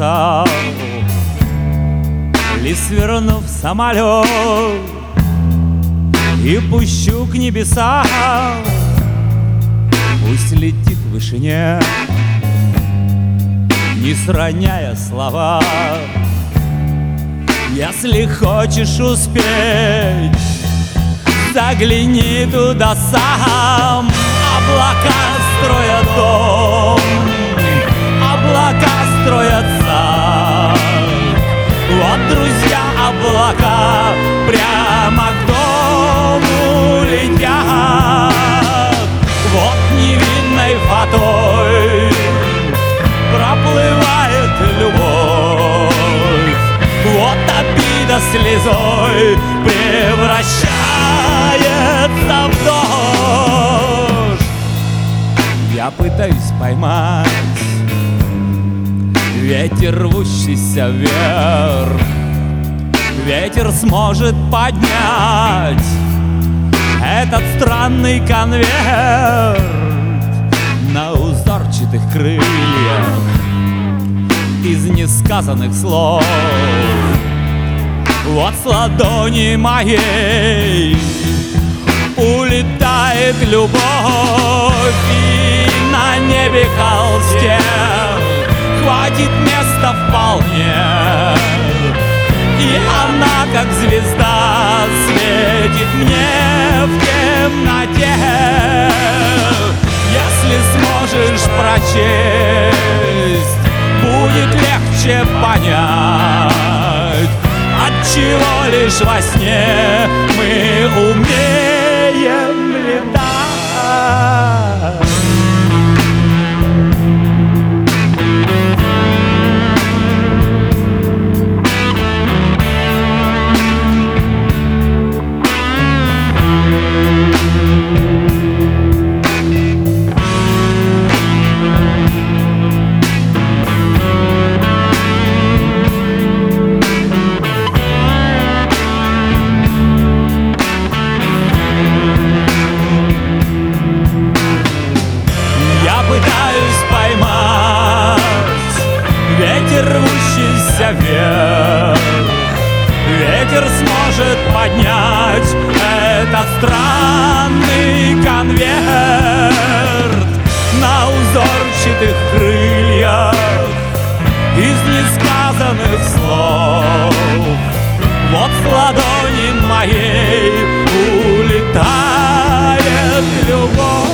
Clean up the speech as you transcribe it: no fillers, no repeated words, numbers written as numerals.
бросал, лишь свернув самолет, и пущу к небесам. Пусть летит в вышине, не сроняя слова. Если хочешь успеть, загляни туда сам. Облака строят дом, облака строят сад. Вот, друзья, облака прямо к дому летят. Вот невинной фатой проплывает любовь. Вот обида слезой превращается в дождь. Я пытаюсь поймать ветер, рвущийся вверх. Ветер сможет поднять этот странный конверт на узорчатых крыльях из несказанных слов. Вот с ладони моей улетает любовь, и на небе холсте хватит места вполне. И она, как звезда, светит мне в темноте. Если сможешь прочесть, будет легче понять, отчего лишь во сне мы умеем летать. Ветер, рвущийся вверх, ветер сможет поднять этот странный конверт на узорчатых крыльях из несказанных слов. Вот с ладони моей улетает любовь.